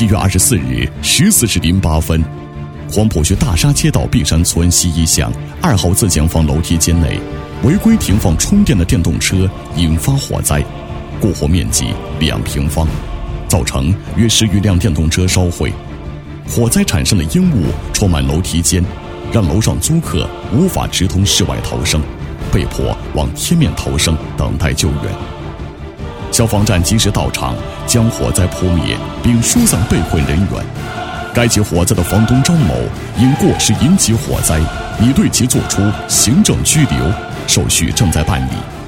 7月24日14时08分，黄埔区大沙街道碧山村西一巷2号自建房楼梯间内违规停放充电的电动车，引发火灾，过火面积2平方，造成约10余辆电动车烧毁。火灾产生的烟雾充满楼梯间，让楼上租客无法直通室外逃生，被迫往贴面逃生，等待救援。消防站及时到场，将火灾扑灭，并疏散被困人员。该起火灾的房东张某因过失引起火灾，已对其作出行政拘留，手续正在办理。